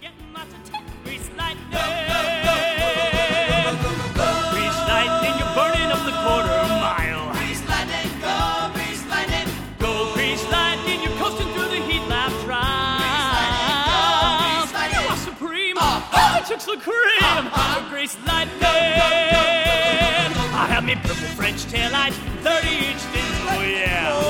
getting lots of tick. Grease lightning. Grease lightning, you're burning up the quarter mile. Grease lightning, go, grease lightning. Go, grease lightning, you're coasting through the heat lap trial. Grease lightning, You are supreme. I took the cream. Grease lightning. I have me purple French tail lights, 30-inch dins, oh yeah.